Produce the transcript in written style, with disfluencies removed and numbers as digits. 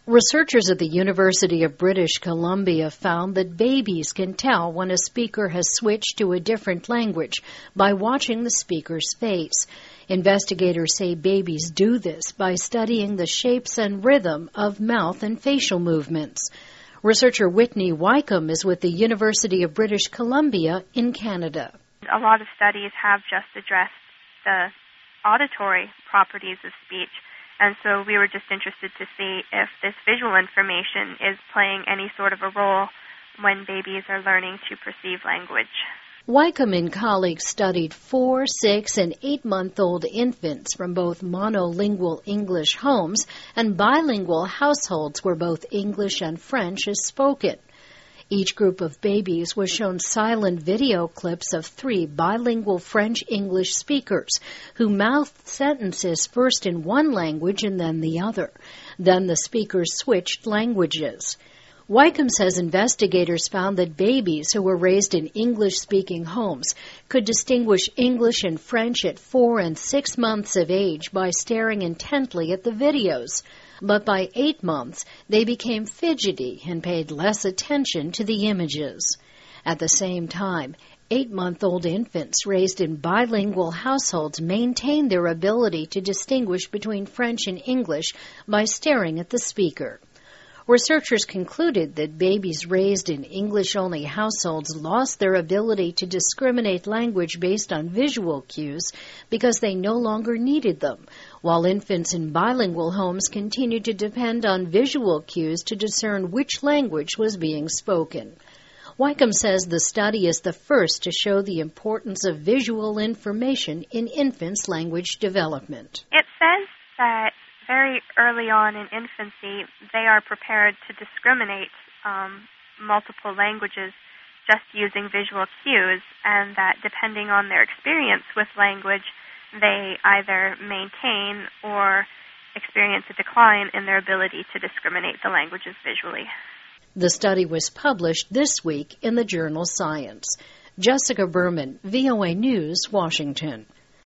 Researchers at the University of British Columbia found that babies can tell when a speaker has switched to a different language by watching the speaker's face. Investigators say babies do this by studying the shapes and rhythm of mouth and facial movements. Researcher Whitney Wykeham is with the University of British Columbia in Canada. A lot of studies have just addressed the auditory properties of speech, and so we were just interested to see if this visual information is playing any sort of a role when babies are learning to perceive language. Wykeham and colleagues studied 4, 6, and 8-month-old infants from both monolingual English homes and bilingual households where both English and French is spoken. Each group of babies was shown silent video clips of 3 bilingual French-English speakers who mouthed sentences first in one language and then the other. Then the speakers switched languages. Wykeham says investigators found that babies who were raised in English-speaking homes could distinguish English and French at 4 and 6 months of age by staring intently at the videos. But by 8 months, they became fidgety and paid less attention to the images. At the same time, 8-month-old infants raised in bilingual households maintained their ability to distinguish between French and English by staring at the speaker. Researchers concluded that babies raised in English-only households lost their ability to discriminate language based on visual cues because they no longer needed them, while infants in bilingual homes continued to depend on visual cues to discern which language was being spoken. Wykeham says the study is the first to show the importance of visual information in infants' language development. It says that very early on in infancy, they are prepared to discriminate multiple languages just using visual cues, and that depending on their experience with language, they either maintain or experience a decline in their ability to discriminate the languages visually. The study was published this week in the journal Science. Jessica Berman, VOA News, Washington.